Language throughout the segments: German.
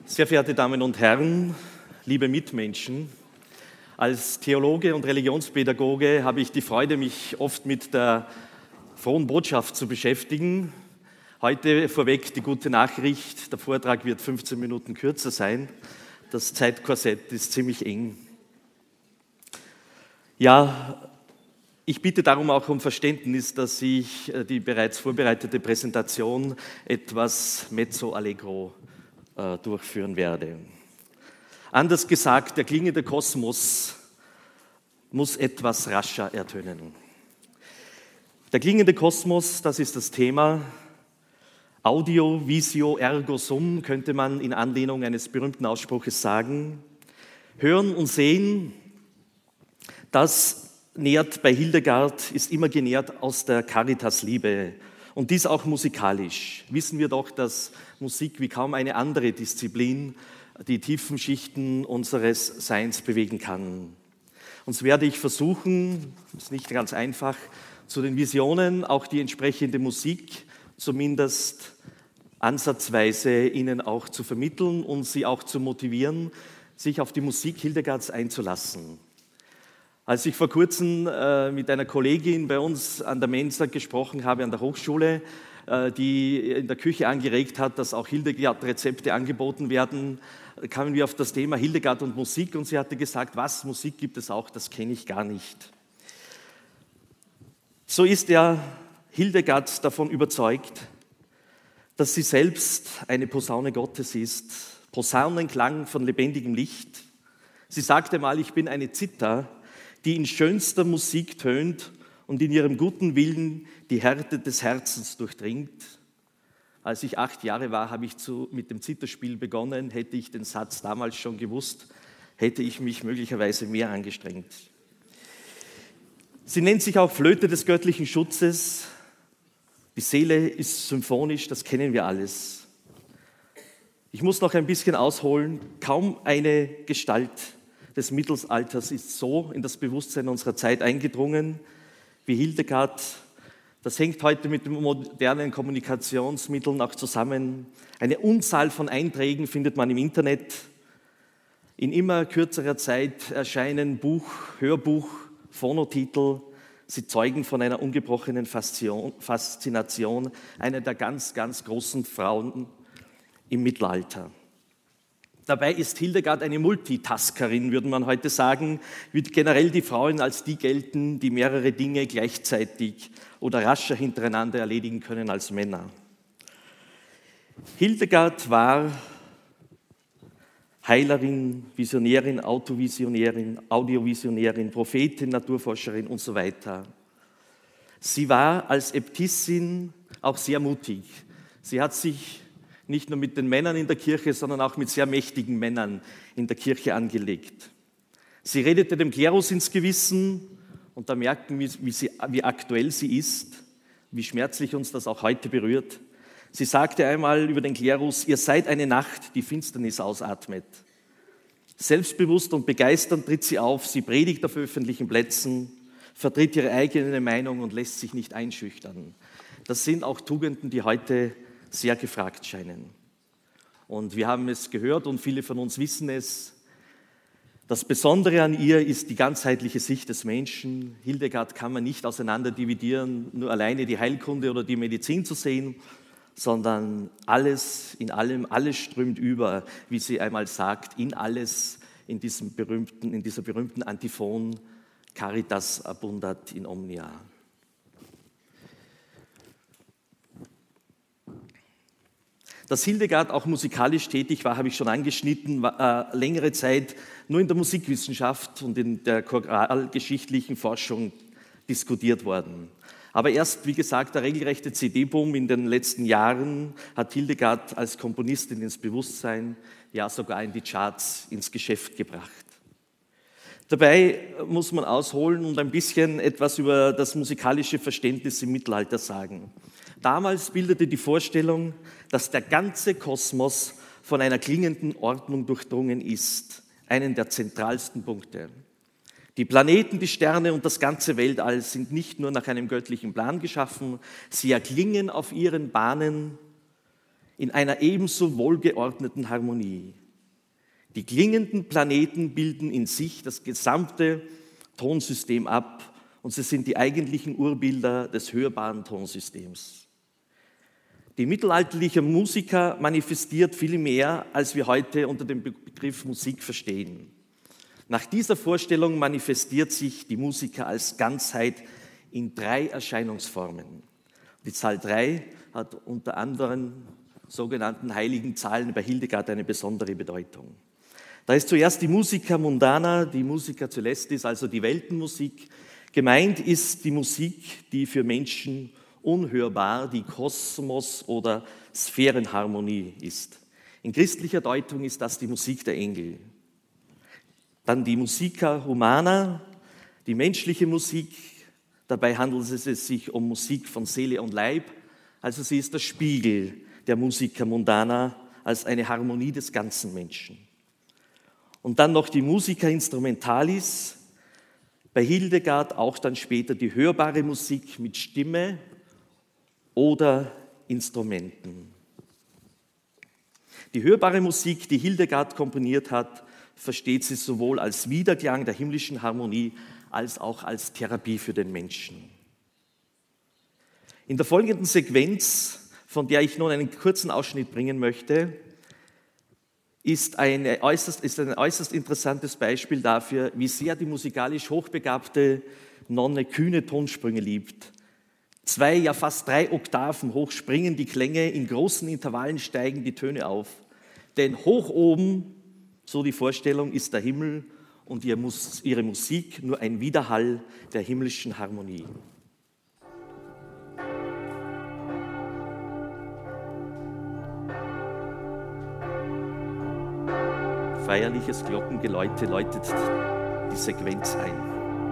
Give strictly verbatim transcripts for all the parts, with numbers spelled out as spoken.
Sehr verehrte Damen und Herren, liebe Mitmenschen, als Theologe und Religionspädagoge habe ich die Freude, mich oft mit der frohen Botschaft zu beschäftigen. Heute vorweg die gute Nachricht, der Vortrag wird fünfzehn Minuten kürzer sein. Das Zeitkorsett ist ziemlich eng. Ja, ich bitte darum auch um Verständnis, dass ich die bereits vorbereitete Präsentation etwas mezzo allegro äh, durchführen werde. Anders gesagt, der klingende Kosmos muss etwas rascher ertönen. Der klingende Kosmos, das ist das Thema. Audio, visio, ergo sum, könnte man in Anlehnung eines berühmten Ausspruches sagen. Hören und sehen, das nährt bei Hildegard, ist immer genährt aus der Caritas-Liebe. Und dies auch musikalisch. Wissen wir doch, dass Musik wie kaum eine andere Disziplin die tiefen Schichten unseres Seins bewegen kann. Und so werde ich versuchen, ist nicht ganz einfach, zu den Visionen auch die entsprechende Musik zumindest ansatzweise Ihnen auch zu vermitteln und Sie auch zu motivieren, sich auf die Musik Hildegards einzulassen. Als ich vor kurzem äh, mit einer Kollegin bei uns an der Mensa gesprochen habe, an der Hochschule, äh, die in der Küche angeregt hat, dass auch Hildegard-Rezepte angeboten werden, kamen wir auf das Thema Hildegard und Musik und sie hatte gesagt, was, Musik gibt es auch, das kenne ich gar nicht. So ist ja Hildegard davon überzeugt, dass sie selbst eine Posaune Gottes ist, Posaunenklang von lebendigem Licht. Sie sagte mal, ich bin eine Zither, die in schönster Musik tönt und in ihrem guten Willen die Härte des Herzens durchdringt. Als ich acht Jahre war, habe ich zu, mit dem Zitherspiel begonnen. Hätte ich den Satz damals schon gewusst, hätte ich mich möglicherweise mehr angestrengt. Sie nennt sich auch Flöte des göttlichen Schutzes. Die Seele ist symphonisch, das kennen wir alles. Ich muss noch ein bisschen ausholen. Kaum eine Gestalt des Mittelalters ist so in das Bewusstsein unserer Zeit eingedrungen wie Hildegard. Das hängt heute mit den modernen Kommunikationsmitteln auch zusammen. Eine Unzahl von Einträgen findet man im Internet. In immer kürzerer Zeit erscheinen Buch, Hörbuch, Phonotitel. Sie zeugen von einer ungebrochenen Faszination einer der ganz, ganz großen Frauen im Mittelalter. Dabei ist Hildegard eine Multitaskerin, würde man heute sagen, wie generell die Frauen als die gelten, die mehrere Dinge gleichzeitig oder rascher hintereinander erledigen können als Männer. Hildegard war Heilerin, Visionärin, Autovisionärin, Audiovisionärin, Prophetin, Naturforscherin und so weiter. Sie war als Äbtissin auch sehr mutig. Sie hat sich nicht nur mit den Männern in der Kirche, sondern auch mit sehr mächtigen Männern in der Kirche angelegt. Sie redete dem Klerus ins Gewissen und da merken wir, wie, sie, wie aktuell sie ist, wie schmerzlich uns das auch heute berührt. Sie sagte einmal über den Klerus, ihr seid eine Nacht, die Finsternis ausatmet. Selbstbewusst und begeisternd tritt sie auf, sie predigt auf öffentlichen Plätzen, vertritt ihre eigene Meinung und lässt sich nicht einschüchtern. Das sind auch Tugenden, die heute sehr gefragt scheinen. Und wir haben es gehört und viele von uns wissen es. Das Besondere an ihr ist die ganzheitliche Sicht des Menschen. Hildegard kann man nicht auseinander dividieren, nur alleine die Heilkunde oder die Medizin zu sehen, sondern alles, in allem, alles strömt über, wie sie einmal sagt, in alles, in, diesem berühmten, in dieser berühmten Antiphon, Caritas abundat in omnia. Dass Hildegard auch musikalisch tätig war, habe ich schon angeschnitten, war äh, längere Zeit nur in der Musikwissenschaft und in der choralgeschichtlichen Forschung diskutiert worden. Aber erst, wie gesagt, der regelrechte C D-Boom in den letzten Jahren hat Hildegard als Komponistin ins Bewusstsein, ja sogar in die Charts, ins Geschäft gebracht. Dabei muss man ausholen und ein bisschen etwas über das musikalische Verständnis im Mittelalter sagen. Damals bildete die Vorstellung, dass der ganze Kosmos von einer klingenden Ordnung durchdrungen ist, einen der zentralsten Punkte. Die Planeten, die Sterne und das ganze Weltall sind nicht nur nach einem göttlichen Plan geschaffen, sie erklingen auf ihren Bahnen in einer ebenso wohlgeordneten Harmonie. Die klingenden Planeten bilden in sich das gesamte Tonsystem ab und sie sind die eigentlichen Urbilder des hörbaren Tonsystems. Die mittelalterliche Musiker manifestiert viel mehr, als wir heute unter dem Begriff Musik verstehen. Nach dieser Vorstellung manifestiert sich die Musiker als Ganzheit in drei Erscheinungsformen. Die Zahl drei hat unter anderen sogenannten heiligen Zahlen bei Hildegard eine besondere Bedeutung. Da ist zuerst die Musica mundana, die Musica celestis, also die Weltenmusik. Gemeint ist die Musik, die für Menschen unhörbar, die Kosmos- oder Sphärenharmonie ist. In christlicher Deutung ist das die Musik der Engel. Dann die Musica humana, die menschliche Musik. Dabei handelt es sich um Musik von Seele und Leib. Also sie ist der Spiegel der Musica mundana als eine Harmonie des ganzen Menschen. Und dann noch die Musica instrumentalis, bei Hildegard auch dann später die hörbare Musik mit Stimme oder Instrumenten. Die hörbare Musik, die Hildegard komponiert hat, versteht sie sowohl als Widerklang der himmlischen Harmonie als auch als Therapie für den Menschen. In der folgenden Sequenz, von der ich nun einen kurzen Ausschnitt bringen möchte, ist, eine äußerst, ist ein äußerst interessantes Beispiel dafür, wie sehr die musikalisch hochbegabte Nonne kühne Tonsprünge liebt. Zwei, ja fast drei Oktaven hoch springen die Klänge, in großen Intervallen steigen die Töne auf. Denn hoch oben, so die Vorstellung, ist der Himmel und ihre Musik nur ein Widerhall der himmlischen Harmonie. Feierliches Glockengeläute läutet die Sequenz ein.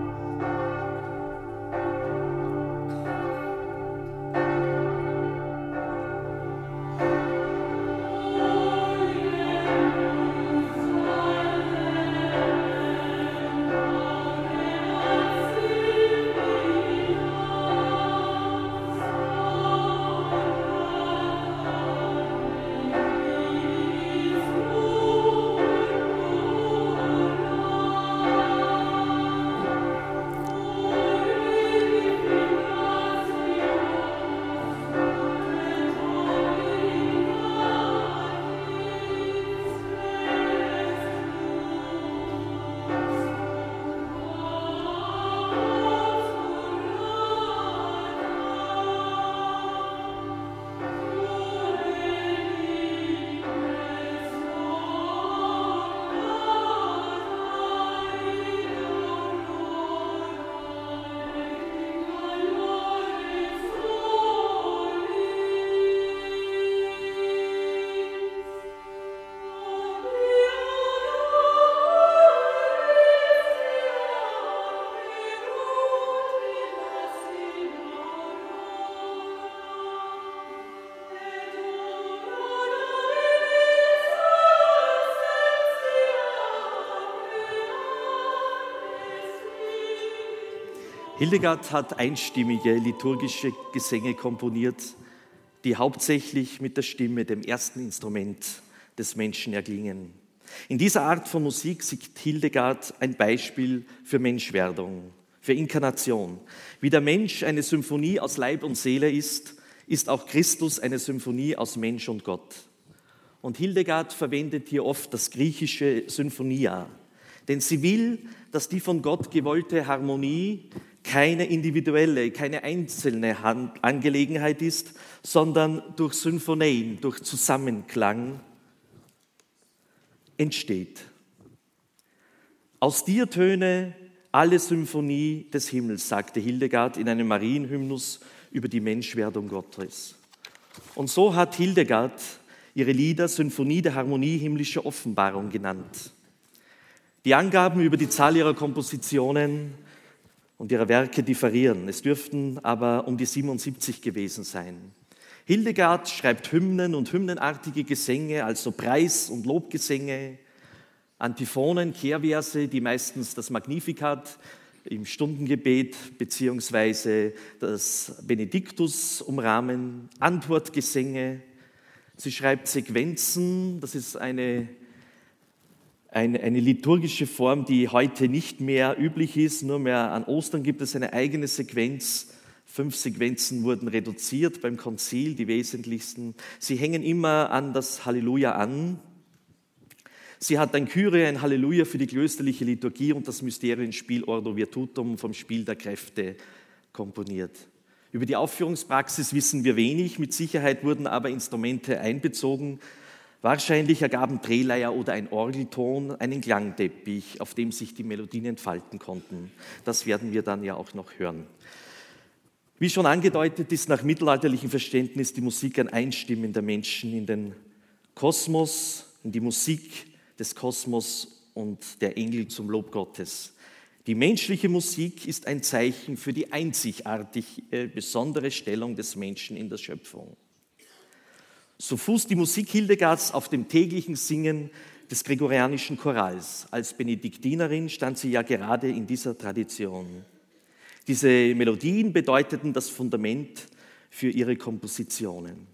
Hildegard hat einstimmige liturgische Gesänge komponiert, die hauptsächlich mit der Stimme, dem ersten Instrument des Menschen, erklingen. In dieser Art von Musik sieht Hildegard ein Beispiel für Menschwerdung, für Inkarnation. Wie der Mensch eine Symphonie aus Leib und Seele ist, ist auch Christus eine Symphonie aus Mensch und Gott. Und Hildegard verwendet hier oft das griechische Symphonia, denn sie will, dass die von Gott gewollte Harmonie keine individuelle, keine einzelne Angelegenheit ist, sondern durch Symphoneien, durch Zusammenklang entsteht. Aus dir töne alle Symphonie des Himmels, sagte Hildegard in einem Marienhymnus über die Menschwerdung Gottes. Und so hat Hildegard ihre Lieder Symphonie der Harmonie himmlischer Offenbarung genannt. Die Angaben über die Zahl ihrer Kompositionen und ihrer Werke differieren. Es dürften aber um die siebenundsiebzig gewesen sein. Hildegard schreibt Hymnen und hymnenartige Gesänge, also Preis- und Lobgesänge, Antiphonen, Kehrverse, die meistens das Magnificat im Stundengebet beziehungsweise das Benediktus umrahmen, Antwortgesänge, Sie schreibt Sequenzen, das ist eine, eine, eine liturgische Form, die heute nicht mehr üblich ist. Nur mehr an Ostern gibt es eine eigene Sequenz. Fünf Sequenzen wurden reduziert beim Konzil, die wesentlichsten. Sie hängen immer an das Halleluja an. Sie hat ein Kyrie, ein Halleluja für die klösterliche Liturgie und das Mysterienspiel Ordo Virtutum vom Spiel der Kräfte komponiert. Über die Aufführungspraxis wissen wir wenig, mit Sicherheit wurden aber Instrumente einbezogen. Wahrscheinlich ergaben Drehleier oder ein Orgelton einen Klangteppich, auf dem sich die Melodien entfalten konnten. Das werden wir dann ja auch noch hören. Wie schon angedeutet ist nach mittelalterlichem Verständnis die Musik ein Einstimmen der Menschen in den Kosmos, in die Musik des Kosmos und der Engel zum Lob Gottes. Die menschliche Musik ist ein Zeichen für die einzigartig äh, besondere Stellung des Menschen in der Schöpfung. So fußt die Musik Hildegards auf dem täglichen Singen des gregorianischen Chorals. Als Benediktinerin stand sie ja gerade in dieser Tradition. Diese Melodien bedeuteten das Fundament für ihre Kompositionen.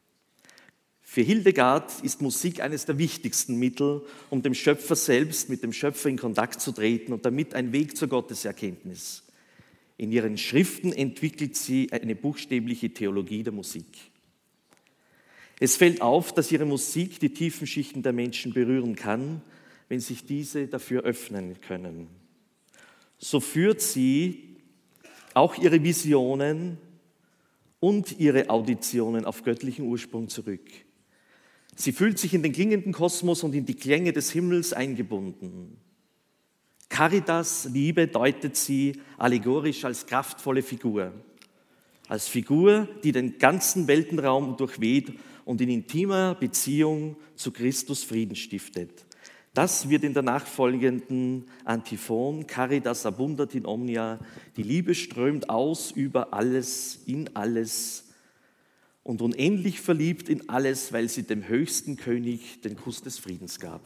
Für Hildegard ist Musik eines der wichtigsten Mittel, um dem Schöpfer selbst, mit dem Schöpfer in Kontakt zu treten und damit ein Weg zur Gotteserkenntnis. In ihren Schriften entwickelt sie eine buchstäbliche Theologie der Musik. Es fällt auf, dass ihre Musik die tiefen Schichten der Menschen berühren kann, wenn sich diese dafür öffnen können. So führt sie auch ihre Visionen und ihre Auditionen auf göttlichen Ursprung zurück. Sie fühlt sich in den klingenden Kosmos und in die Klänge des Himmels eingebunden. Caritas, Liebe, deutet sie allegorisch als kraftvolle Figur. Als Figur, die den ganzen Weltenraum durchweht und in intimer Beziehung zu Christus Frieden stiftet. Das wird in der nachfolgenden Antiphon Caritas abundat in omnia, die Liebe strömt aus über alles, in alles und unendlich verliebt in alles, weil sie dem höchsten König den Kuss des Friedens gab.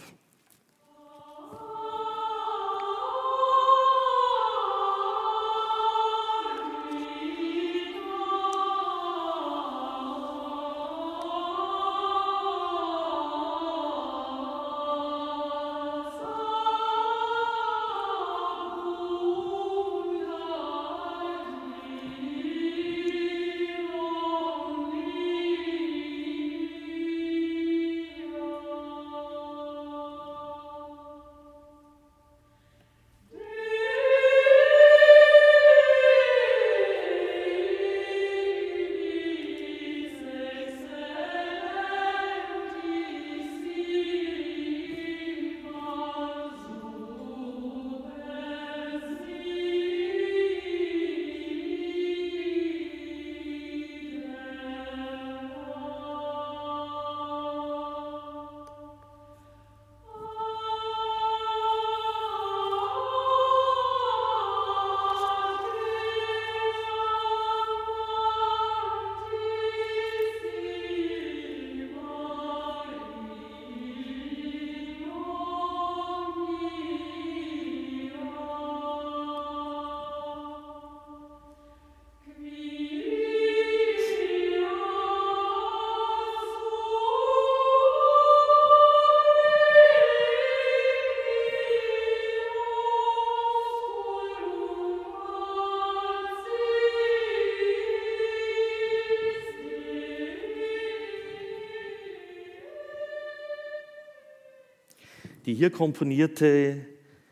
Die hier komponierte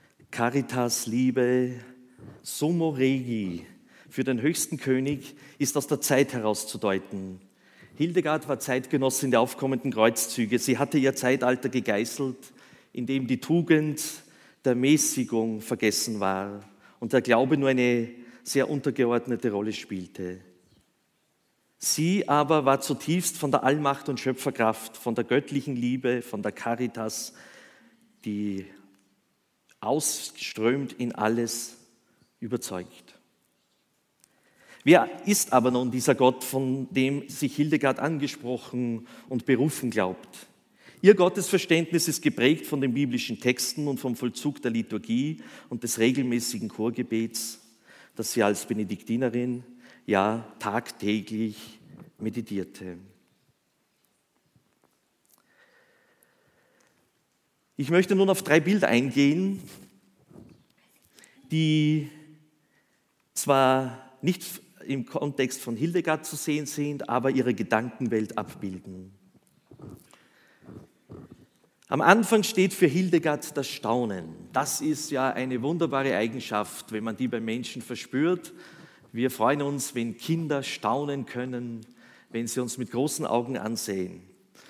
Caritas Liebe Summo Regi für den höchsten König ist aus der Zeit herauszudeuten. Hildegard war Zeitgenossin der aufkommenden Kreuzzüge. Sie hatte ihr Zeitalter gegeißelt, in dem die Tugend der Mäßigung vergessen war und der Glaube nur eine sehr untergeordnete Rolle spielte. Sie aber war zutiefst von der Allmacht und Schöpferkraft, von der göttlichen Liebe, von der Caritas, die ausströmt in alles, überzeugt. Wer ist aber nun dieser Gott, von dem sich Hildegard angesprochen und berufen glaubt? Ihr Gottesverständnis ist geprägt von den biblischen Texten und vom Vollzug der Liturgie und des regelmäßigen Chorgebets, das sie als Benediktinerin ja tagtäglich meditierte. Ich möchte nun auf drei Bilder eingehen, die zwar nicht im Kontext von Hildegard zu sehen sind, aber ihre Gedankenwelt abbilden. Am Anfang steht für Hildegard das Staunen. Das ist ja eine wunderbare Eigenschaft, wenn man die beim Menschen verspürt. Wir freuen uns, wenn Kinder staunen können, wenn sie uns mit großen Augen ansehen.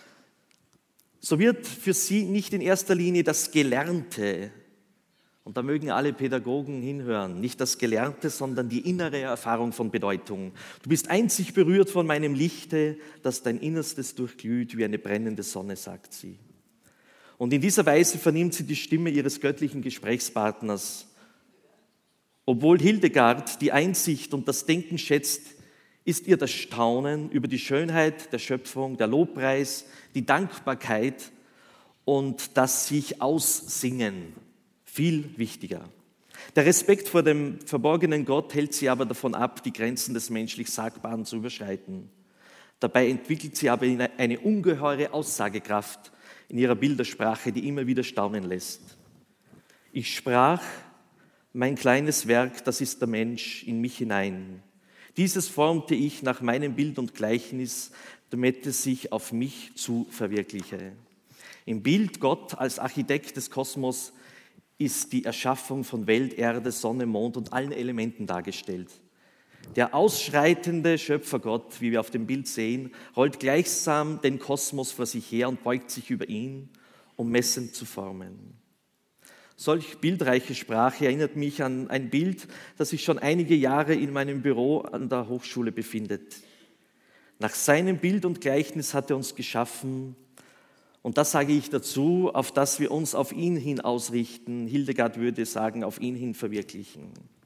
So wird für sie nicht in erster Linie das Gelernte, und da mögen alle Pädagogen hinhören, nicht das Gelernte, sondern die innere Erfahrung von Bedeutung. Du bist einzig berührt von meinem Lichte, das dein Innerstes durchglüht wie eine brennende Sonne, sagt sie. Und in dieser Weise vernimmt sie die Stimme ihres göttlichen Gesprächspartners. Obwohl Hildegard die Einsicht und das Denken schätzt, ist ihr das Staunen über die Schönheit der Schöpfung, der Lobpreis, die Dankbarkeit und das sich Aussingen viel wichtiger. Der Respekt vor dem verborgenen Gott hält sie aber davon ab, die Grenzen des menschlich Sagbaren zu überschreiten. Dabei entwickelt sie aber eine ungeheure Aussagekraft in ihrer Bildersprache, die immer wieder staunen lässt. Ich sprach, mein kleines Werk, das ist der Mensch, in mich hinein. Dieses formte ich nach meinem Bild und Gleichnis, damit es sich auf mich zu verwirkliche. Im Bild Gott als Architekt des Kosmos ist die Erschaffung von Welt, Erde, Sonne, Mond und allen Elementen dargestellt. Der ausschreitende Schöpfergott, wie wir auf dem Bild sehen, rollt gleichsam den Kosmos vor sich her und beugt sich über ihn, um messend zu formen. Solch bildreiche Sprache erinnert mich an ein Bild, das sich schon einige Jahre in meinem Büro an der Hochschule befindet. Nach seinem Bild und Gleichnis hat er uns geschaffen, und das sage ich dazu, auf das wir uns auf ihn hin ausrichten. Hildegard würde sagen, auf ihn hin verwirklichen.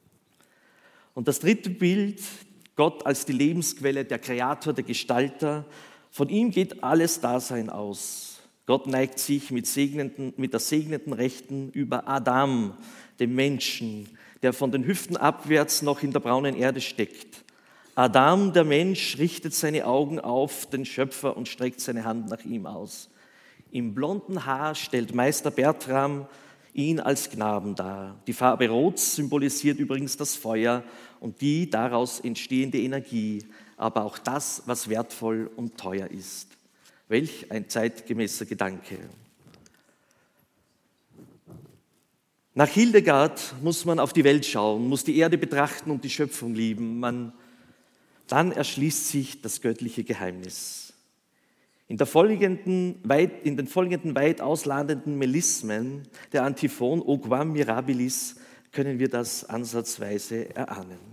Und das dritte Bild, Gott als die Lebensquelle, der Kreator, der Gestalter, von ihm geht alles Dasein aus. Gott neigt sich mit, segnenden, mit der segnenden Rechten über Adam, dem Menschen, der von den Hüften abwärts noch in der braunen Erde steckt. Adam, der Mensch, richtet seine Augen auf den Schöpfer und streckt seine Hand nach ihm aus. Im blonden Haar stellt Meister Bertram ihn als Knaben dar. Die Farbe Rot symbolisiert übrigens das Feuer und die daraus entstehende Energie, aber auch das, was wertvoll und teuer ist. Welch ein zeitgemäßer Gedanke. Nach Hildegard muss man auf die Welt schauen, muss die Erde betrachten und die Schöpfung lieben. Man, dann erschließt sich das göttliche Geheimnis. In, der folgenden, weit, in den folgenden weit ausladenden Melismen der Antiphon O quam mirabilis können wir das ansatzweise erahnen.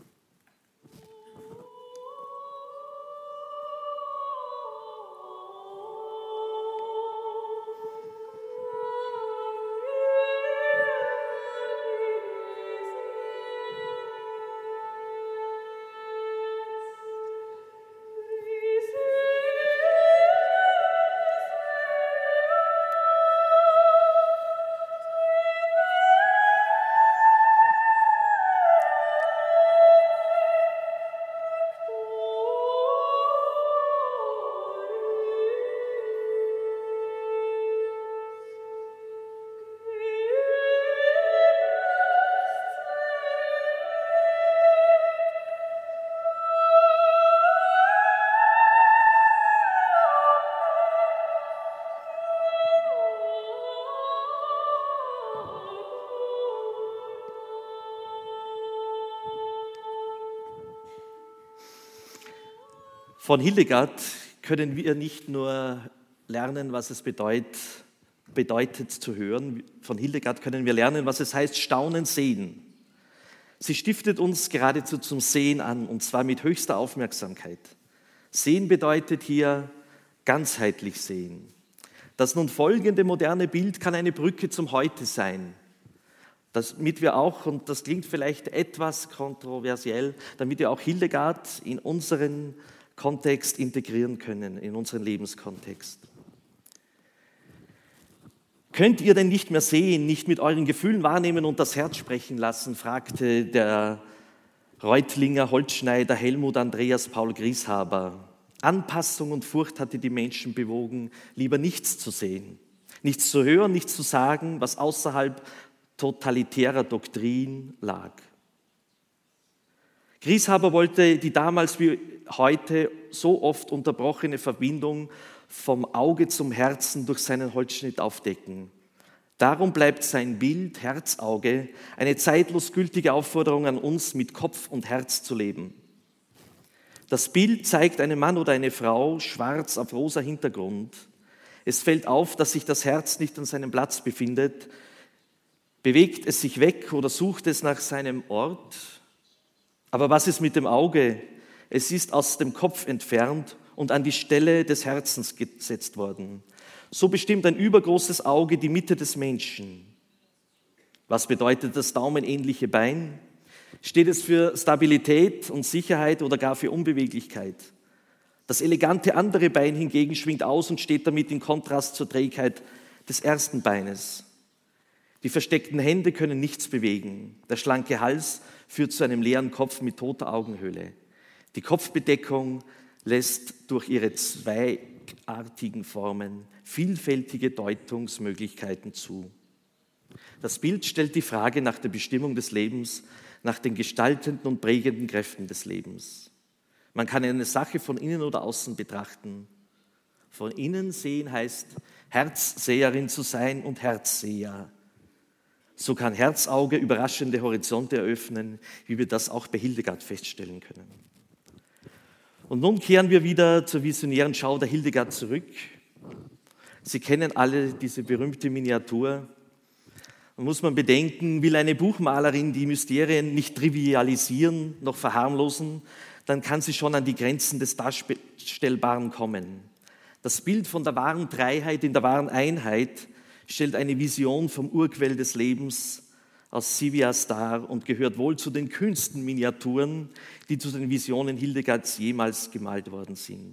Von Hildegard können wir nicht nur lernen, was es bedeutet, bedeutet zu hören. Von Hildegard können wir lernen, was es heißt, staunen, sehen. Sie stiftet uns geradezu zum Sehen an, und zwar mit höchster Aufmerksamkeit. Sehen bedeutet hier ganzheitlich sehen. Das nun folgende moderne Bild kann eine Brücke zum Heute sein, damit wir auch, und das klingt vielleicht etwas kontroversiell, damit wir auch Hildegard in unseren Kontext integrieren können, in unseren Lebenskontext. Könnt ihr denn nicht mehr sehen, nicht mit euren Gefühlen wahrnehmen und das Herz sprechen lassen, fragte der Reutlinger Holzschneider Helmut Andreas Paul Grieshaber. Anpassung und Furcht hatte die Menschen bewogen, lieber nichts zu sehen. Nichts zu hören, nichts zu sagen, was außerhalb totalitärer Doktrin lag. Grieshaber wollte die damals wie heute so oft unterbrochene Verbindung vom Auge zum Herzen durch seinen Holzschnitt aufdecken. Darum bleibt sein Bild Herz-Auge eine zeitlos gültige Aufforderung an uns, mit Kopf und Herz zu leben. Das Bild zeigt einen Mann oder eine Frau schwarz auf rosa Hintergrund. Es fällt auf, dass sich das Herz nicht an seinem Platz befindet. Bewegt es sich weg oder sucht es nach seinem Ort? Aber was ist mit dem Auge? Es ist aus dem Kopf entfernt und an die Stelle des Herzens gesetzt worden. So bestimmt ein übergroßes Auge die Mitte des Menschen. Was bedeutet das daumenähnliche Bein? Steht es für Stabilität und Sicherheit oder gar für Unbeweglichkeit? Das elegante andere Bein hingegen schwingt aus und steht damit in Kontrast zur Trägheit des ersten Beines. Die versteckten Hände können nichts bewegen. Der schlanke Hals führt zu einem leeren Kopf mit toter Augenhöhle. Die Kopfbedeckung lässt durch ihre zweiartigen Formen vielfältige Deutungsmöglichkeiten zu. Das Bild stellt die Frage nach der Bestimmung des Lebens, nach den gestaltenden und prägenden Kräften des Lebens. Man kann eine Sache von innen oder außen betrachten. Von innen sehen heißt, Herzseherin zu sein und Herzseher. So kann Herzauge überraschende Horizonte eröffnen, wie wir das auch bei Hildegard feststellen können. Und nun kehren wir wieder zur visionären Schau der Hildegard zurück. Sie kennen alle diese berühmte Miniatur. Da muss man bedenken, will eine Buchmalerin die Mysterien nicht trivialisieren, noch verharmlosen, dann kann sie schon an die Grenzen des Darstellbaren kommen. Das Bild von der wahren Dreiheit in der wahren Einheit stellt eine Vision vom Urquell des Lebens aus Scivias dar und gehört wohl zu den kühnsten Miniaturen, die zu den Visionen Hildegards jemals gemalt worden sind.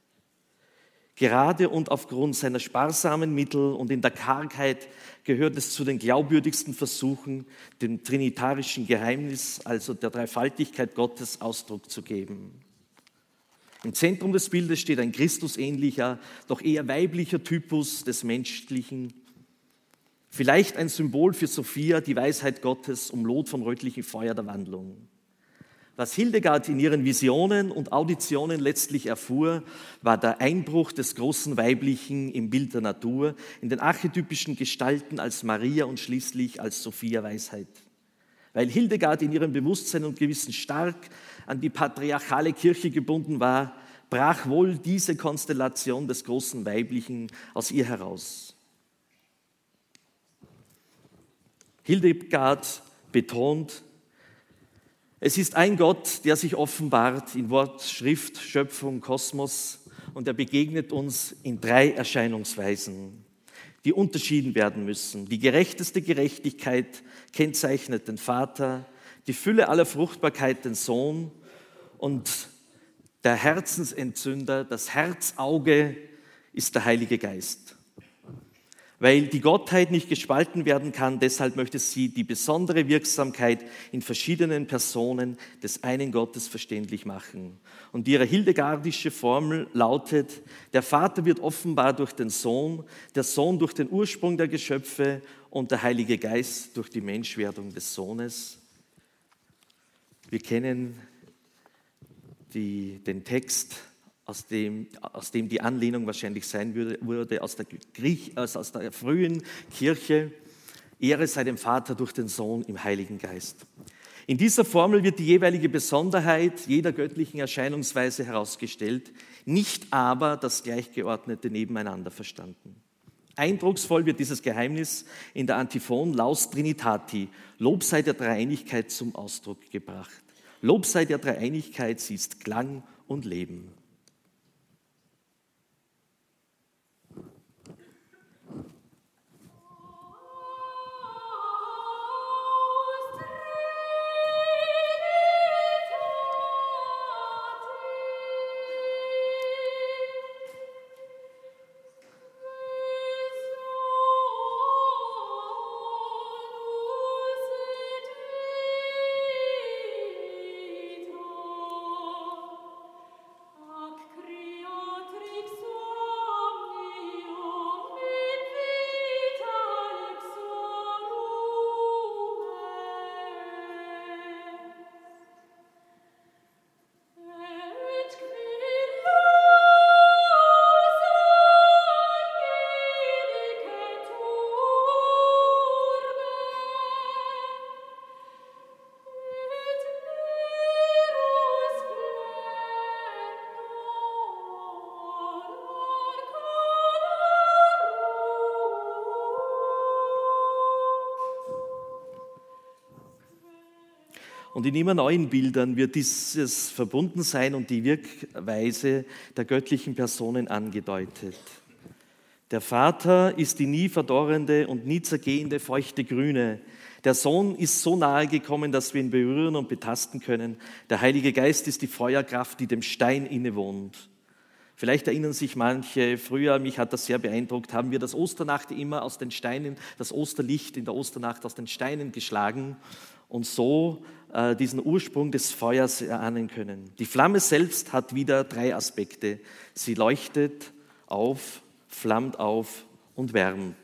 Gerade und aufgrund seiner sparsamen Mittel und in der Kargheit gehört es zu den glaubwürdigsten Versuchen, dem trinitarischen Geheimnis, also der Dreifaltigkeit Gottes, Ausdruck zu geben. Im Zentrum des Bildes steht ein Christusähnlicher, doch eher weiblicher Typus des Menschlichen, vielleicht ein Symbol für Sophia, die Weisheit Gottes, umloht vom rötlichen Feuer der Wandlung. Was Hildegard in ihren Visionen und Auditionen letztlich erfuhr, war der Einbruch des großen Weiblichen im Bild der Natur, in den archetypischen Gestalten als Maria und schließlich als Sophia Weisheit. Weil Hildegard in ihrem Bewusstsein und Gewissen stark an die patriarchale Kirche gebunden war, brach wohl diese Konstellation des großen Weiblichen aus ihr heraus. Hildegard betont, es ist ein Gott, der sich offenbart in Wort, Schrift, Schöpfung, Kosmos und er begegnet uns in drei Erscheinungsweisen, die unterschieden werden müssen. Die gerechteste Gerechtigkeit kennzeichnet den Vater, die Fülle aller Fruchtbarkeit den Sohn und der Herzensentzünder, das Herzauge ist der Heilige Geist. Weil die Gottheit nicht gespalten werden kann, deshalb möchte sie die besondere Wirksamkeit in verschiedenen Personen des einen Gottes verständlich machen. Und ihre hildegardische Formel lautet, der Vater wird offenbar durch den Sohn, der Sohn durch den Ursprung der Geschöpfe und der Heilige Geist durch die Menschwerdung des Sohnes. Wir kennen die, den Text, Aus dem, aus dem die Anlehnung wahrscheinlich sein würde, wurde aus der, Griech, also aus der frühen Kirche. Ehre sei dem Vater durch den Sohn im Heiligen Geist. In dieser Formel wird die jeweilige Besonderheit jeder göttlichen Erscheinungsweise herausgestellt, nicht aber das Gleichgeordnete nebeneinander verstanden. Eindrucksvoll wird dieses Geheimnis in der Antiphon Laus Trinitati, Lob sei der Dreieinigkeit, zum Ausdruck gebracht. Lob sei der Dreieinigkeit, sie ist Klang und Leben. Oh Und in immer neuen Bildern wird dieses Verbundensein und die Wirkweise der göttlichen Personen angedeutet. Der Vater ist die nie verdorrende und nie zergehende feuchte Grüne. Der Sohn ist so nahe gekommen, dass wir ihn berühren und betasten können. Der Heilige Geist ist die Feuerkraft, die dem Stein innewohnt. Vielleicht erinnern sich manche, früher, mich hat das sehr beeindruckt, haben wir das Osternacht immer aus den Steinen, das Osterlicht in der Osternacht aus den Steinen geschlagen und so äh, diesen Ursprung des Feuers erahnen können. Die Flamme selbst hat wieder drei Aspekte. Sie leuchtet auf, flammt auf und wärmt.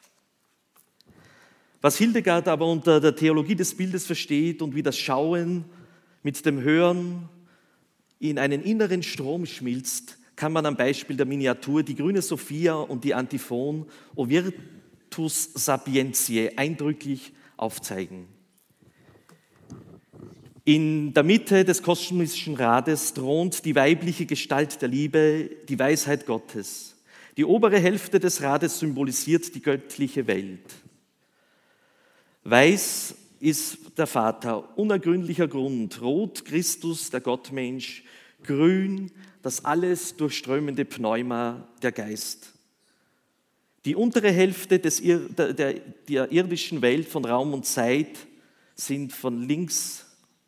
Was Hildegard aber unter der Theologie des Bildes versteht und wie das Schauen mit dem Hören in einen inneren Strom schmilzt, kann man am Beispiel der Miniatur die grüne Sophia und die Antiphon O Virtus Sapientiae eindrücklich aufzeigen. In der Mitte des kosmischen Rades thront die weibliche Gestalt der Liebe, die Weisheit Gottes. Die obere Hälfte des Rades symbolisiert die göttliche Welt. Weiß ist der Vater, unergründlicher Grund, rot Christus, der Gottmensch, grün das alles durchströmende Pneuma, der Geist. Die untere Hälfte des, der, der, der irdischen Welt von Raum und Zeit sind von links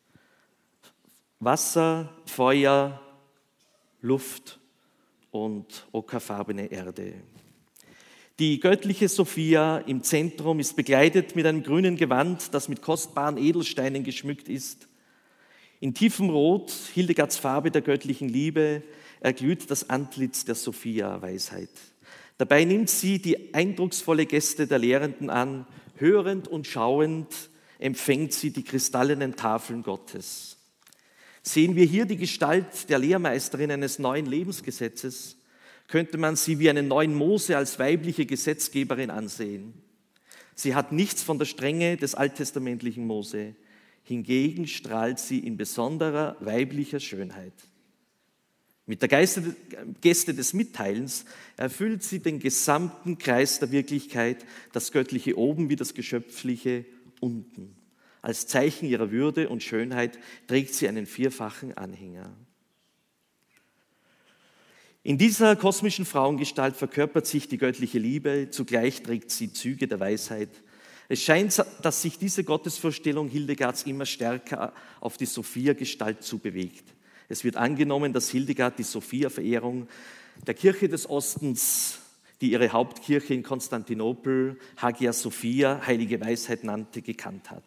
Wasser, Feuer, Luft und ockerfarbene Erde. Die göttliche Sophia im Zentrum ist bekleidet mit einem grünen Gewand, das mit kostbaren Edelsteinen geschmückt ist. In tiefem Rot, Hildegards Farbe der göttlichen Liebe, erglüht das Antlitz der Sophia-Weisheit. Dabei nimmt sie die eindrucksvolle Geste der Lehrenden an, hörend und schauend empfängt sie die kristallenen Tafeln Gottes. Sehen wir hier die Gestalt der Lehrmeisterin eines neuen Lebensgesetzes, könnte man sie wie einen neuen Mose als weibliche Gesetzgeberin ansehen. Sie hat nichts von der Strenge des alttestamentlichen Mose. Hingegen strahlt sie in besonderer weiblicher Schönheit. Mit der Geste des Mitteilens erfüllt sie den gesamten Kreis der Wirklichkeit, das Göttliche oben wie das Geschöpfliche unten. Als Zeichen ihrer Würde und Schönheit trägt sie einen vierfachen Anhänger. In dieser kosmischen Frauengestalt verkörpert sich die göttliche Liebe, zugleich trägt sie Züge der Weisheit. Es scheint, dass sich diese Gottesvorstellung Hildegards immer stärker auf die Sophia-Gestalt zubewegt. Es wird angenommen, dass Hildegard die Sophia-Verehrung der Kirche des Ostens, die ihre Hauptkirche in Konstantinopel Hagia Sophia, heilige Weisheit nannte, gekannt hat.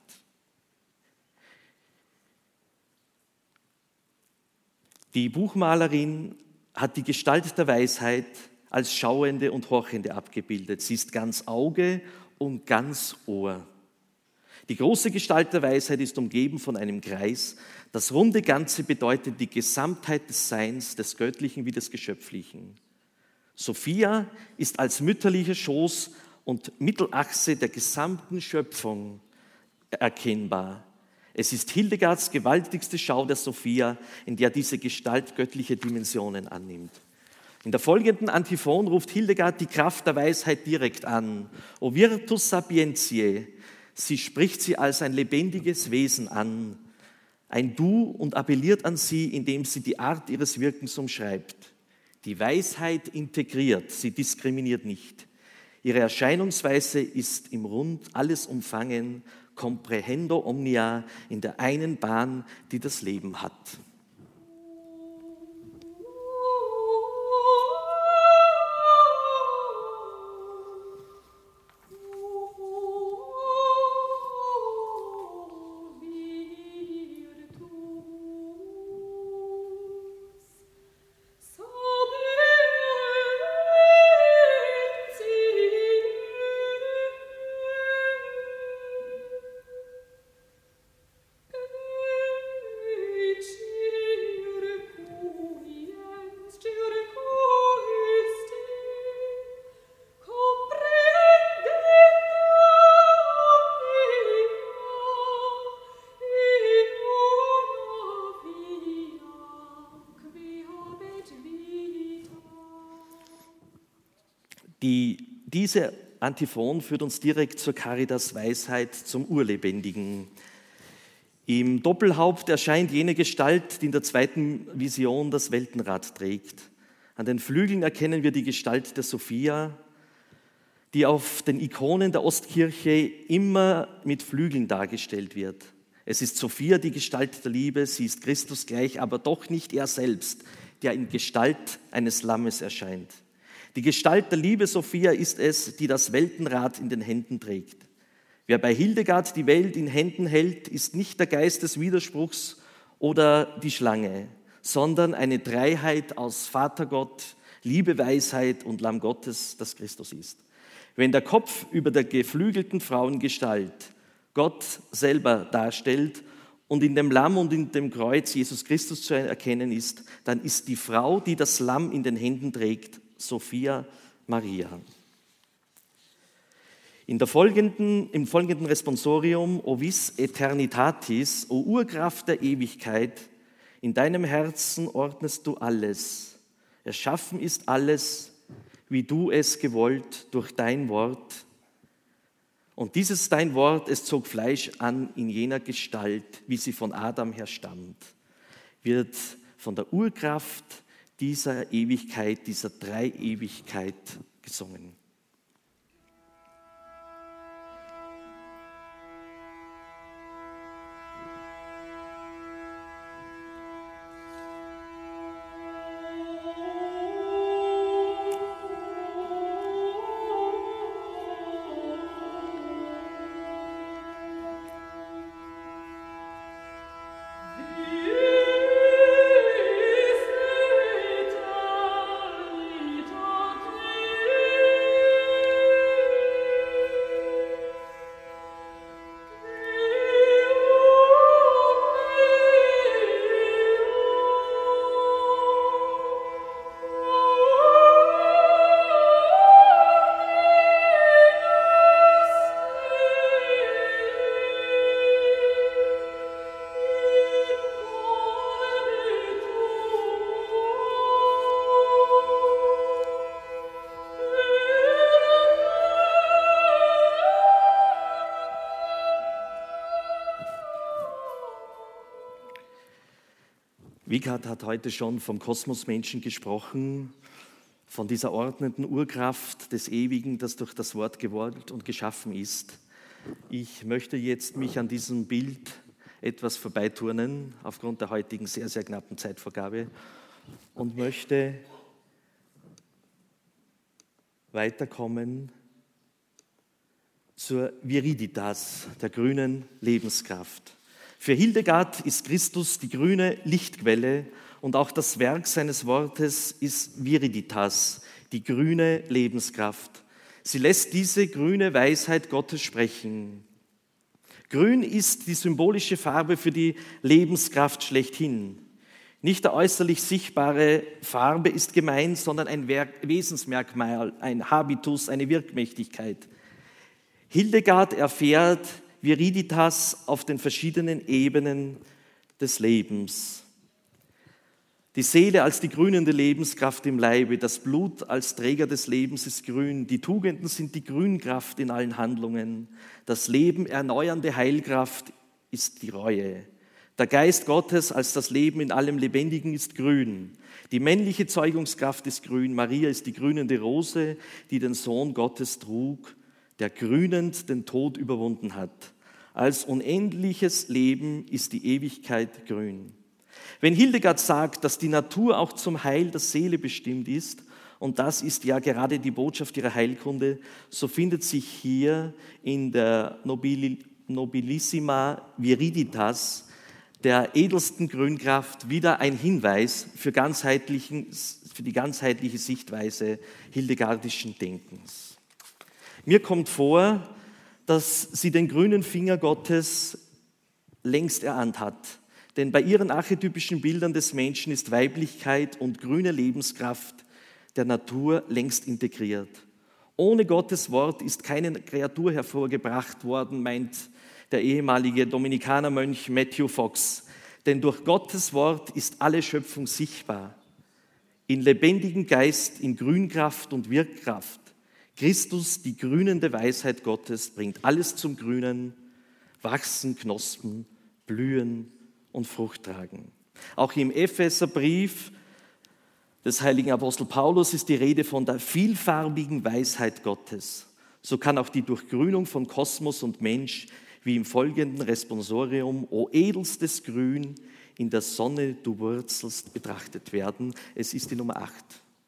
Die Buchmalerin hat die Gestalt der Weisheit als Schauende und Horchende abgebildet. Sie ist ganz Auge und ganz Ohr. Die große Gestalt der Weisheit ist umgeben von einem Kreis. Das runde Ganze bedeutet die Gesamtheit des Seins, des Göttlichen wie des Geschöpflichen. Sophia ist als mütterlicher Schoß und Mittelachse der gesamten Schöpfung erkennbar. Es ist Hildegards gewaltigste Schau der Sophia, in der diese Gestalt göttliche Dimensionen annimmt. In der folgenden Antiphon ruft Hildegard die Kraft der Weisheit direkt an. O Virtus Sapientiae. Sie spricht sie als ein lebendiges Wesen an, ein Du, und appelliert an sie, indem sie die Art ihres Wirkens umschreibt. Die Weisheit integriert, sie diskriminiert nicht. Ihre Erscheinungsweise ist im Rund alles umfangen, comprehendo omnia, in der einen Bahn, die das Leben hat. Die, diese Antiphon führt uns direkt zur Caritas Weisheit, zum Urlebendigen. Im Doppelhaupt erscheint jene Gestalt, die in der zweiten Vision das Weltenrad trägt. An den Flügeln erkennen wir die Gestalt der Sophia, die auf den Ikonen der Ostkirche immer mit Flügeln dargestellt wird. Es ist Sophia, die Gestalt der Liebe, sie ist Christus gleich, aber doch nicht er selbst, der in Gestalt eines Lammes erscheint. Die Gestalt der Liebe, Sophia, ist es, die das Weltenrad in den Händen trägt. Wer bei Hildegard die Welt in Händen hält, ist nicht der Geist des Widerspruchs oder die Schlange, sondern eine Dreiheit aus Vatergott, Liebe, Weisheit und Lamm Gottes, das Christus ist. Wenn der Kopf über der geflügelten Frauengestalt Gott selber darstellt und in dem Lamm und in dem Kreuz Jesus Christus zu erkennen ist, dann ist die Frau, die das Lamm in den Händen trägt, Sophia Maria. In der folgenden, im folgenden Responsorium, O vis eternitatis, O Urkraft der Ewigkeit, in deinem Herzen ordnest du alles. Erschaffen ist alles, wie du es gewollt durch dein Wort. Und dieses dein Wort, es zog Fleisch an in jener Gestalt, wie sie von Adam her stammt, wird von der Urkraft dieser Ewigkeit, dieser Dreiewigkeit gesungen. Wieghard hat heute schon vom Kosmosmenschen gesprochen, von dieser ordnenden Urkraft des Ewigen, das durch das Wort gewollt und geschaffen ist. Ich möchte jetzt mich an diesem Bild etwas vorbeiturnen, aufgrund der heutigen sehr, sehr knappen Zeitvorgabe, und möchte weiterkommen zur Viriditas, der grünen Lebenskraft. Für Hildegard ist Christus die grüne Lichtquelle und auch das Werk seines Wortes ist Viriditas, die grüne Lebenskraft. Sie lässt diese grüne Weisheit Gottes sprechen. Grün ist die symbolische Farbe für die Lebenskraft schlechthin. Nicht der äußerlich sichtbare Farbe ist gemeint, sondern ein Wesensmerkmal, ein Habitus, eine Wirkmächtigkeit. Hildegard erfährt Viriditas auf den verschiedenen Ebenen des Lebens. Die Seele als die grünende Lebenskraft im Leibe, das Blut als Träger des Lebens ist grün, die Tugenden sind die Grünkraft in allen Handlungen, das Leben erneuernde Heilkraft ist die Reue. Der Geist Gottes als das Leben in allem Lebendigen ist grün. Die männliche Zeugungskraft ist grün. Maria ist die grünende Rose, die den Sohn Gottes trug, der grünend den Tod überwunden hat. Als unendliches Leben ist die Ewigkeit grün. Wenn Hildegard sagt, dass die Natur auch zum Heil der Seele bestimmt ist, und das ist ja gerade die Botschaft ihrer Heilkunde, so findet sich hier in der Nobilissima Viriditas, der edelsten Grünkraft, wieder ein Hinweis für, ganzheitlichen, für die ganzheitliche Sichtweise hildegardischen Denkens. Mir kommt vor, dass sie den grünen Finger Gottes längst erahnt hat. Denn bei ihren archetypischen Bildern des Menschen ist Weiblichkeit und grüne Lebenskraft der Natur längst integriert. Ohne Gottes Wort ist keine Kreatur hervorgebracht worden, meint der ehemalige Dominikanermönch Matthew Fox. Denn durch Gottes Wort ist alle Schöpfung sichtbar. In lebendigem Geist, in Grünkraft und Wirkkraft. Christus, die grünende Weisheit Gottes, bringt alles zum Grünen, wachsen Knospen blühen und Frucht tragen. Auch im Epheserbrief des heiligen Apostel Paulus ist die Rede von der vielfarbigen Weisheit Gottes. So kann auch die Durchgrünung von Kosmos und Mensch wie im folgenden Responsorium, o edelstes Grün, in der Sonne du wurzelst, betrachtet werden. Es ist die Nummer acht.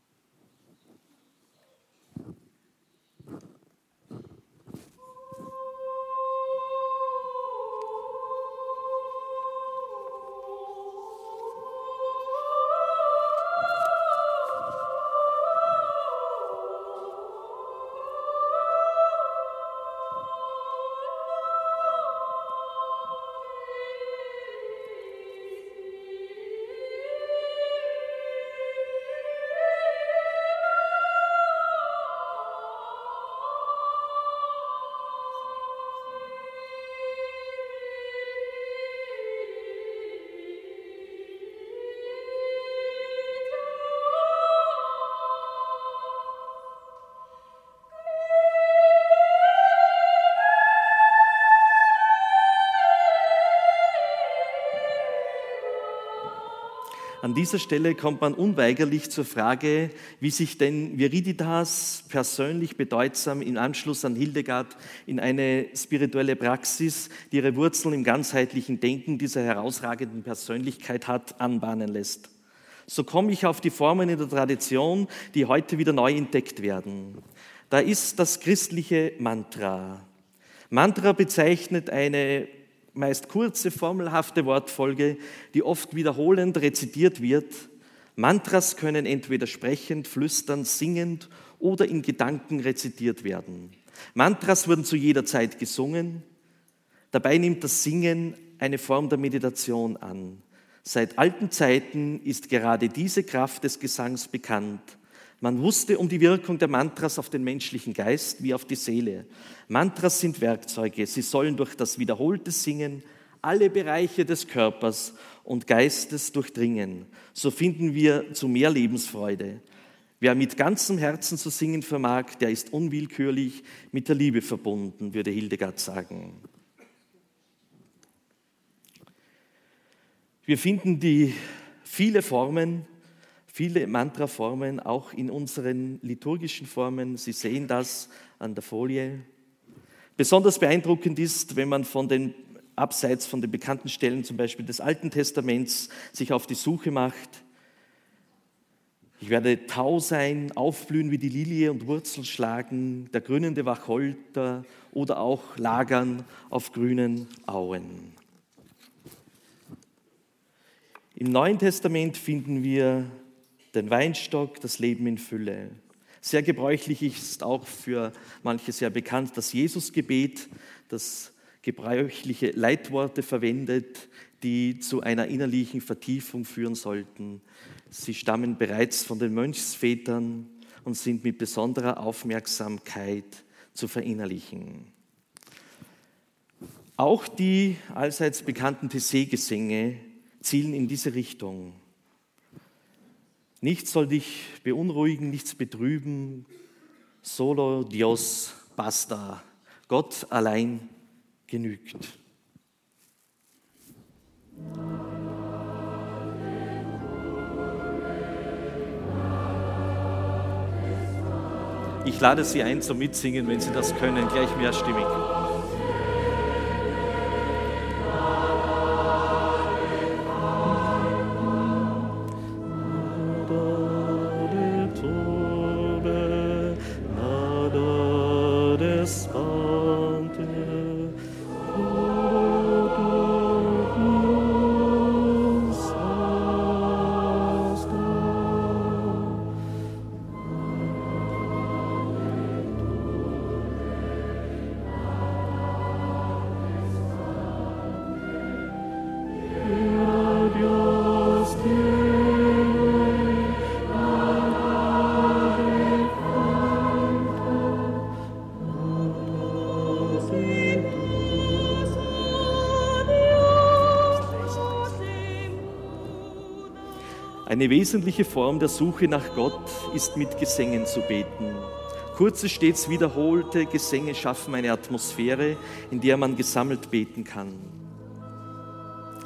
An dieser Stelle kommt man unweigerlich zur Frage, wie sich denn Viriditas persönlich bedeutsam im Anschluss an Hildegard in eine spirituelle Praxis, die ihre Wurzeln im ganzheitlichen Denken dieser herausragenden Persönlichkeit hat, anbahnen lässt. So komme ich auf die Formen in der Tradition, die heute wieder neu entdeckt werden. Da ist das christliche Mantra. Mantra bezeichnet eine meist kurze, formelhafte Wortfolge, die oft wiederholend rezitiert wird. Mantras können entweder sprechend, flüsternd, singend oder in Gedanken rezitiert werden. Mantras wurden zu jeder Zeit gesungen. Dabei nimmt das Singen eine Form der Meditation an. Seit alten Zeiten ist gerade diese Kraft des Gesangs bekannt. Man wusste um die Wirkung der Mantras auf den menschlichen Geist wie auf die Seele. Mantras sind Werkzeuge. Sie sollen durch das wiederholte Singen alle Bereiche des Körpers und Geistes durchdringen. So finden wir zu mehr Lebensfreude. Wer mit ganzem Herzen zu singen vermag, der ist unwillkürlich mit der Liebe verbunden, würde Hildegard sagen. Wir finden die viele Formen, viele Mantraformen auch in unseren liturgischen Formen. Sie sehen das an der Folie. Besonders beeindruckend ist, wenn man von den abseits von den bekannten Stellen, zum Beispiel des Alten Testaments, sich auf die Suche macht. Ich werde Tau sein, aufblühen wie die Lilie und Wurzel schlagen, der grünende Wacholder oder auch lagern auf grünen Auen. Im Neuen Testament finden wir den Weinstock, das Leben in Fülle. Sehr gebräuchlich ist auch für manche sehr bekannt das Jesusgebet, das gebräuchliche Leitworte verwendet, die zu einer innerlichen Vertiefung führen sollten. Sie stammen bereits von den Mönchsvätern und sind mit besonderer Aufmerksamkeit zu verinnerlichen. Auch die allseits bekannten Tessé-Gesänge zielen in diese Richtung. Nichts soll dich beunruhigen, nichts betrüben. Solo Dios basta. Gott allein genügt. Ich lade Sie ein zum Mitsingen, wenn Sie das können, gleich mehrstimmig. Eine wesentliche Form der Suche nach Gott ist mit Gesängen zu beten. Kurze, stets wiederholte Gesänge schaffen eine Atmosphäre, in der man gesammelt beten kann.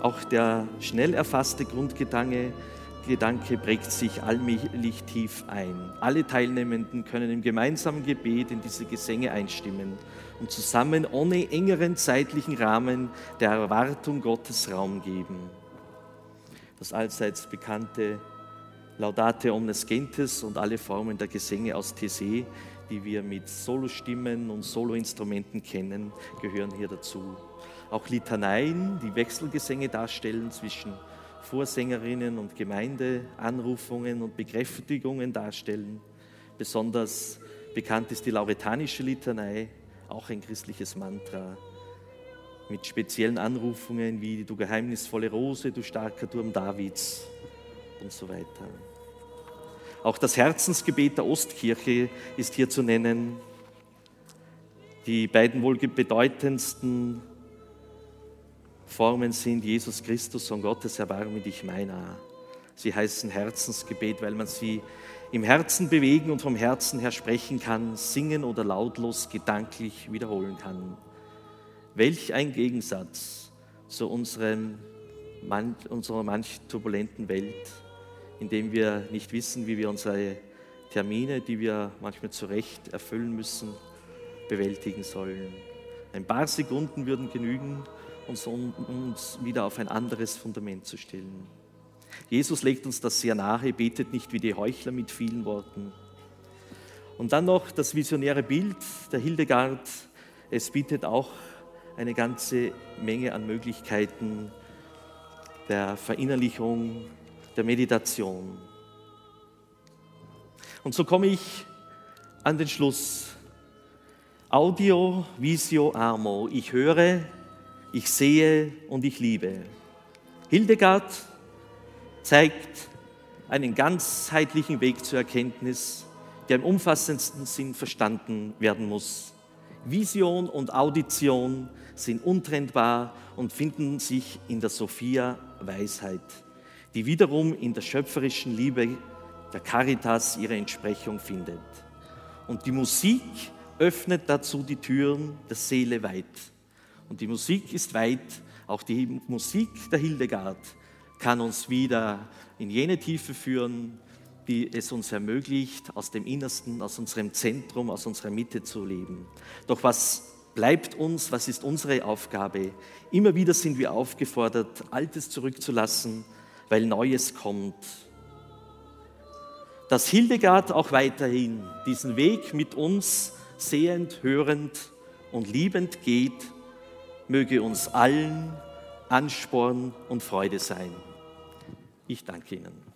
Auch der schnell erfasste Grundgedanke Gedanke prägt sich allmählich tief ein. Alle Teilnehmenden können im gemeinsamen Gebet in diese Gesänge einstimmen und zusammen ohne engeren zeitlichen Rahmen der Erwartung Gottes Raum geben. Das allseits bekannte Laudate omnes gentes und alle Formen der Gesänge aus Te Se, die wir mit Solostimmen und Soloinstrumenten kennen, gehören hier dazu. Auch Litaneien, die Wechselgesänge darstellen zwischen Vorsängerinnen und Gemeindeanrufungen und Bekräftigungen darstellen. Besonders bekannt ist die lauretanische Litanei, auch ein christliches Mantra, mit speziellen Anrufungen wie du geheimnisvolle Rose, du starker Turm Davids und so weiter. Auch das Herzensgebet der Ostkirche ist hier zu nennen. Die beiden wohl bedeutendsten Formen sind Jesus Christus, Sohn Gottes, erbarme dich meiner. Sie heißen Herzensgebet, weil man sie im Herzen bewegen und vom Herzen her sprechen kann, singen oder lautlos gedanklich wiederholen kann. Welch ein Gegensatz zu unserem, unserer manch turbulenten Welt, in dem wir nicht wissen, wie wir unsere Termine, die wir manchmal zu Recht erfüllen müssen, bewältigen sollen. Ein paar Sekunden würden genügen, uns, uns wieder auf ein anderes Fundament zu stellen. Jesus legt uns das sehr nahe, betet nicht wie die Heuchler mit vielen Worten. Und dann noch das visionäre Bild der Hildegard. Es bietet auch eine ganze Menge an Möglichkeiten der Verinnerlichung, der Meditation. Und so komme ich an den Schluss. Audio, visio, amo. Ich höre, ich sehe und ich liebe. Hildegard zeigt einen ganzheitlichen Weg zur Erkenntnis, der im umfassendsten Sinn verstanden werden muss. Vision und Audition sind untrennbar und finden sich in der Sophia Weisheit, die wiederum in der schöpferischen Liebe der Caritas ihre Entsprechung findet. Und die Musik öffnet dazu die Türen der Seele weit. Und die Musik ist weit, auch die Musik der Hildegard kann uns wieder in jene Tiefe führen, die es uns ermöglicht, aus dem Innersten, aus unserem Zentrum, aus unserer Mitte zu leben. Doch was bleibt uns, was ist unsere Aufgabe? Immer wieder sind wir aufgefordert, Altes zurückzulassen, weil Neues kommt. Dass Hildegard auch weiterhin diesen Weg mit uns sehend, hörend und liebend geht, möge uns allen Ansporn und Freude sein. Ich danke Ihnen.